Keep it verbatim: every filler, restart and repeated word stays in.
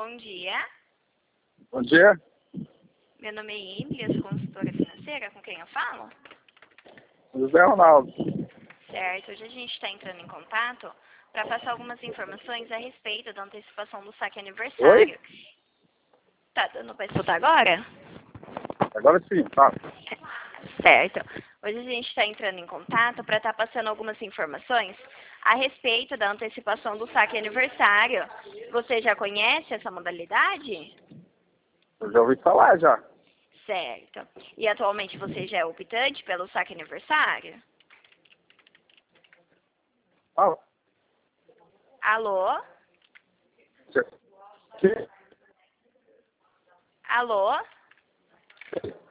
Bom dia. Bom dia. Meu nome é Emily, eu sou consultora financeira. Com quem eu falo? José Ronaldo. Certo. Hoje a gente está entrando em contato para passar algumas informações a respeito da antecipação do saque aniversário. Oi? Tá dando para escutar agora? Agora sim, tá. Certo. Hoje a gente está entrando em contato para estar passando algumas informações a respeito da antecipação do saque aniversário. Você já conhece essa modalidade? Eu já ouvi falar já. Certo. E atualmente você já é optante pelo saque aniversário? Ah, Alô? já- que? Alô?